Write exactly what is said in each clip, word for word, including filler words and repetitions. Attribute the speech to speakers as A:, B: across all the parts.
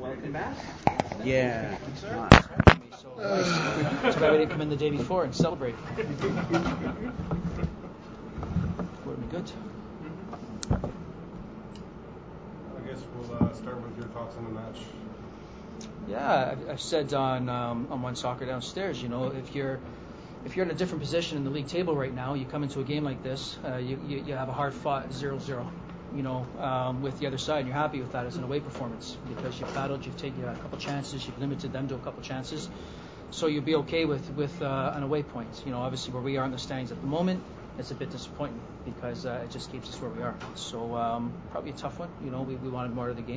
A: Welcome back.
B: Yeah.
A: Nice. So, uh, too bad we didn't come in the day before and celebrate. Would have been good.
C: I guess we'll uh, start with your thoughts on the match.
A: Yeah, I've, I've said on um, on One Soccer downstairs, you know, if you're if you're in a different position in the league table right now, you come into a game like this, uh, you, you you have a hard fought zero zero. You know, um, with the other side, and you're happy with that as an away performance because you've battled, you've taken a couple chances, you've limited them to a couple chances, so you'll be okay with with uh, an away point. You know, obviously where we are in the standings at the moment, it's a bit disappointing because uh, it just keeps us where we are. So um, probably a tough one. You know, we, we wanted more of the game.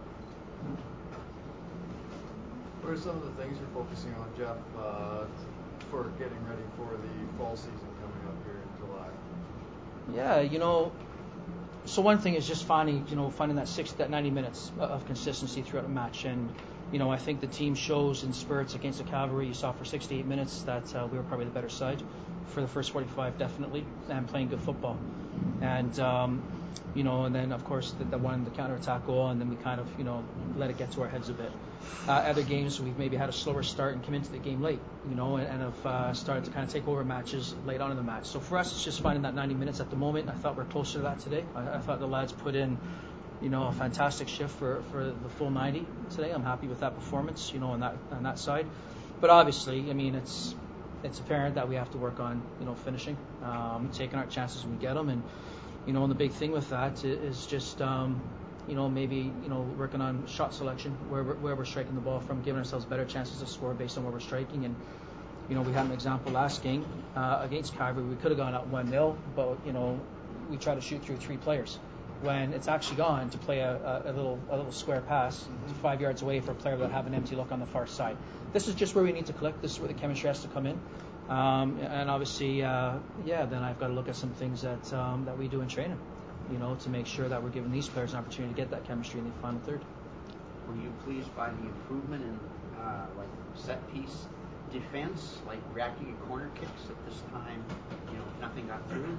D: What are some of the things you're focusing on, Jeff, uh, for getting ready for the fall season coming up here in July?
A: Yeah, you know. So one thing is just finding, you know, finding that sixty, that ninety minutes of consistency throughout a match, and you know, I think the team shows in spurts against the Cavalry. You saw for sixty-eight minutes that uh, we were probably the better side for the first forty-five, definitely, and playing good football. And um, you know, and then of course the, the one the counter-attack goal, and then we kind of, you know, let it get to our heads a bit. Uh, other games we've maybe had a slower start and come into the game late, you know, and, and have uh, started to kind of take over matches late on in the match. So for us, it's just finding that ninety minutes at the moment. I thought we're closer to that today. I, I thought the lads put in, you know, a fantastic shift for, for the full ninety today. I'm happy with that performance, you know, on that on that side. But obviously, I mean, it's it's apparent that we have to work on, you know, finishing, um, taking our chances when we get them, and you know, and the big thing with that is just. Um, You know, maybe, you know, working on shot selection, where we're, where we're striking the ball from, giving ourselves better chances to score based on where we're striking. And, you know, we had an example last game uh, against Cavalry. We could have gone up one nil, but, you know, we tried to shoot through three players when it's actually gone to play a, a, a little a little square pass five yards away for a player that have an empty look on the far side. This is just where we need to click. This is where the chemistry has to come in. Um, and obviously, uh, yeah, then I've got to look at some things that um, that we do in training, you know, to make sure that we're giving these players an opportunity to get that chemistry in the final third.
B: Were you pleased by the improvement in uh, like set piece defense, like reacting at corner kicks at this time? You know, nothing got through.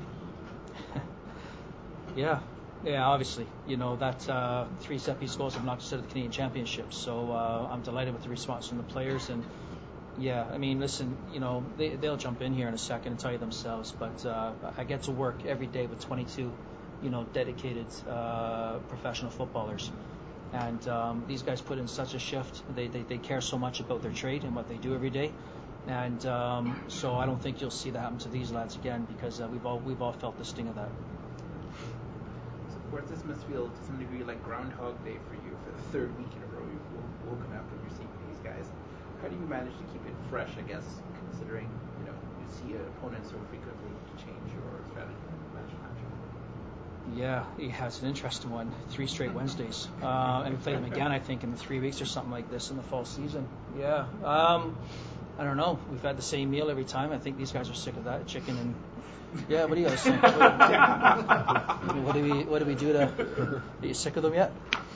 A: yeah, yeah. Obviously, you know that uh, three set piece goals have knocked us out of the Canadian Championship. So uh, I'm delighted with the response from the players. And yeah, I mean, listen, you know, they they'll jump in here in a second and tell you themselves. But uh, I get to work every day with twenty-two. You know, dedicated uh, professional footballers, and um, these guys put in such a shift. They, they they care so much about their trade and what they do every day, and um, so I don't think you'll see that happen to these lads again because uh, we've all we've all felt the sting of that.
E: So, of course, this must feel to some degree like Groundhog Day for you for the third week in a row. You've woken up and you're seeing these guys. How do you manage to keep it fresh? I guess considering, you know, you see an opponent so frequently to change your strategy match to match.
A: Yeah, yeah, it's an interesting one. Three straight Wednesdays, uh, and we play them again, I think, in the three weeks or something like this in the fall season. Yeah, um, I don't know. We've had the same meal every time. I think these guys are sick of that chicken and. Yeah, what do you guys think? What, what do we What do we do to? Are you sick of them yet?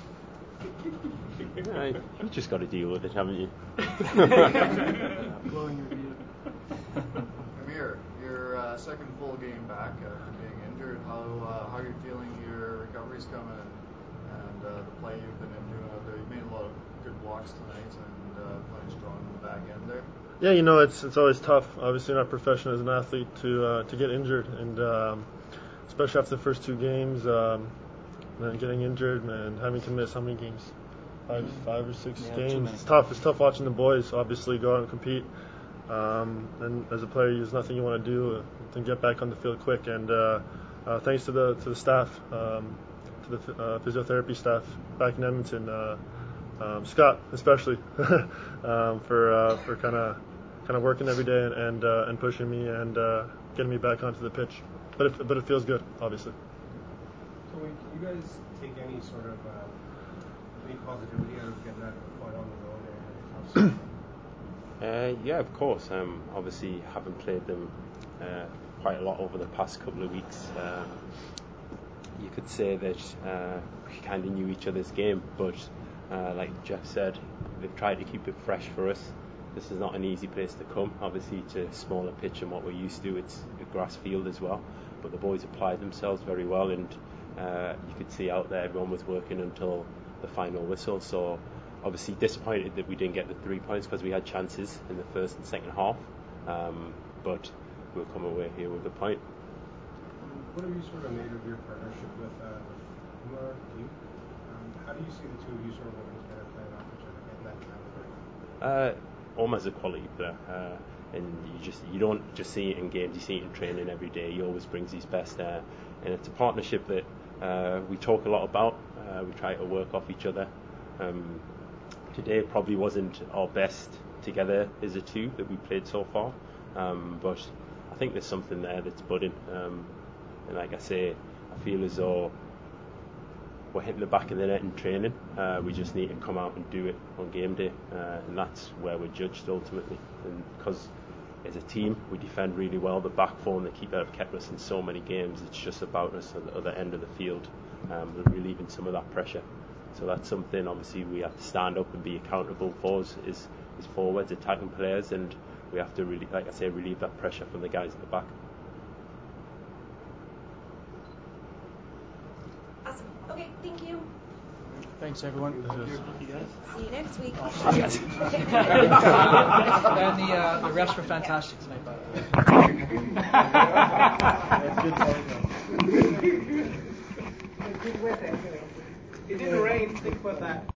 F: Yeah, you just got to deal with it, haven't you?
D: Glowing review. Amir, your uh, second full game back after being injured. How uh, how are you feeling? Your recovery's coming, and, and uh, the play you've been doing out there. You made a lot of good blocks tonight, and uh, playing strong in the back end there.
G: Yeah, you know, it's it's always tough. Obviously, not professional as an athlete to uh, to get injured, and um, especially after the first two games, um, and getting injured and having to miss how many games? Five, five or six
A: yeah,
G: games. It's tough. It's tough watching the boys obviously go out and compete. Um, and as a player, there's nothing you want to do than get back on the field quick. And uh, uh, thanks to the to the staff, um, to the uh, physiotherapy staff back in Edmonton, uh, um, Scott especially, um, for uh, for kind of kind of working every day and and, uh, and pushing me and uh, getting me back onto the pitch. But it, but it feels good, obviously.
C: So wait, can you guys take any sort of uh, any positivity out of getting that point on the road and a tough
F: Uh, yeah, of course. Um, obviously, haven't played them uh, quite a lot over the past couple of weeks. Um, you could say that uh, we kind of knew each other's game, but uh, like Jeff said, they've tried to keep it fresh for us. This is not an easy place to come. Obviously, it's a smaller pitch than what we're used to. It's a grass field as well, but the boys applied themselves very well, and uh, you could see out there everyone was working until the final whistle. So obviously disappointed that we didn't get the three points because we had chances in the first and second half, um, but we'll come away here with a point.
C: What have you sort of made of your partnership with uh, Umar Yu? Um, how do you see the two of you sort of working together, playing off each other, getting that kind of
F: Uh, Omar's a quality player, uh, and you just you don't just see it in games, you see it in training every day. He always brings his best there, and it's a partnership that uh, we talk a lot about. Uh, we try to work off each other. Um, today probably wasn't our best together as a two that we played so far, um, but I think there's something there that's budding. Um, and like I say, I feel as though we're hitting the back of the net in training. Uh, we just need to come out and do it on game day, uh, and that's where we're judged ultimately. And because as a team we defend really well, the back four and the keeper have kept us in so many games. It's just about us at the other end of the field, um, relieving some of that pressure. So that's something obviously we have to stand up and be accountable for as, as, as forwards, attacking players, and we have to really, like I say, relieve that pressure from the guys at the back.
H: Awesome. Okay, thank you.
A: Thanks, everyone.
C: Thank you.
A: See you guys.
H: See you next week.
A: See you guys. And the, uh, the refs were fantastic tonight, by the way.